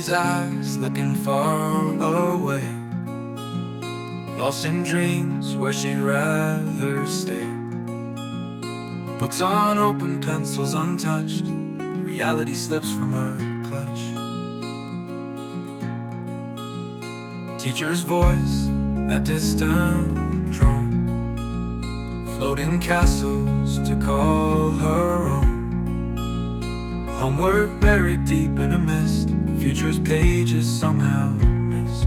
eyes looking far away, lost in dreams where she'd rather stay. Books unopened, pencils untouched, reality slips from her clutch. Teacher's voice, that distant drone, floating castles to call her own. Homeward buried deep in a mist, future's pages somehow missed.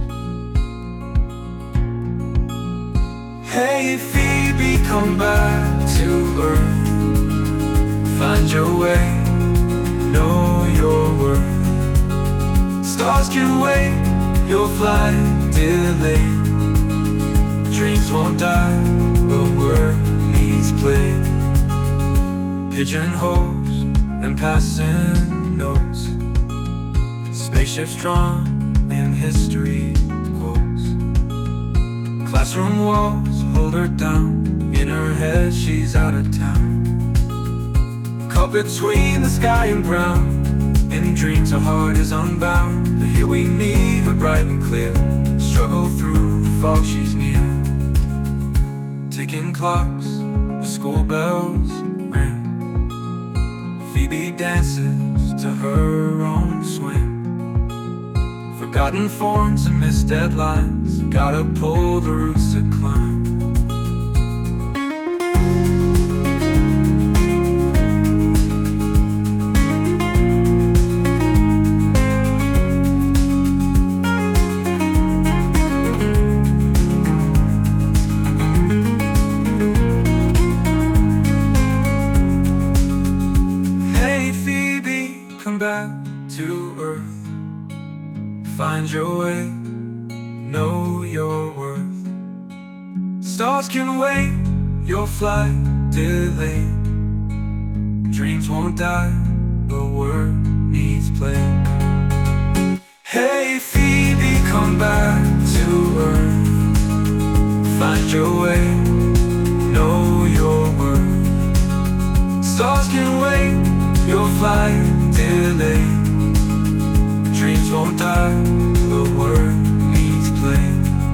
Hey Phoebe, come back to earth. Find your way, know your worth. Stars can wait, you'll fly delayed. Dreams won't die, but work needs play. Pigeonholes and passing notes, spaceships drawn in history quotes. Classroom walls hold her down, in her head she's out of town. Caught between the sky and ground, in dreams her heart is unbound. But here we meet her bright and clear, struggle through fog she's near. Ticking clocks, the school bells ring. Phoebe dances to her own swing. Forgotten forms and missed deadlines, gotta pull the roots to climb. Come back to earth. Find your way, know your worth. Stars can wait, you'll fly delayed. Dreams won't die, but work needs play. Hey Phoebe, come back to earth. Find your way, know your worth. Stars can wait, you'll fly delayed. Dreams won't die, but work needs play.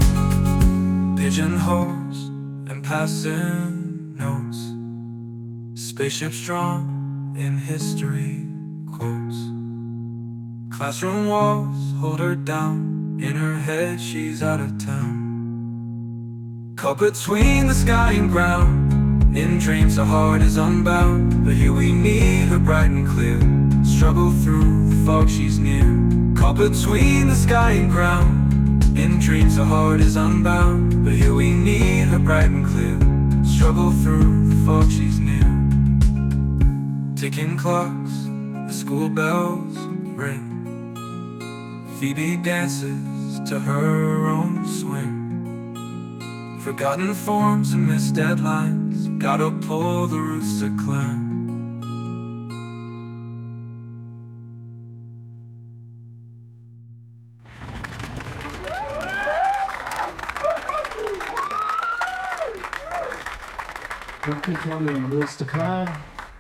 Pigeonholes and passing notes, spaceships drawn in history quotes. Classroom walls hold her down, in her head she's out of town. Caught between the sky and ground, in dreams her heart is unbound. But here we meet her bright and clear, struggle through fog she's near. Caught between the sky and ground, in dreams her heart is unbound. But here we meet her bright and clear, struggle through fog she's near. Ticking clocks, the school bells ring. Phoebe dances to her own swing. Forgotten forms and missed deadlines, gotta pull the roots to climb. Looking for the roots to climb.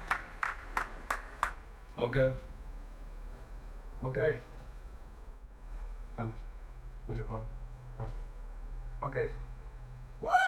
Okay. Okay. Okay. What?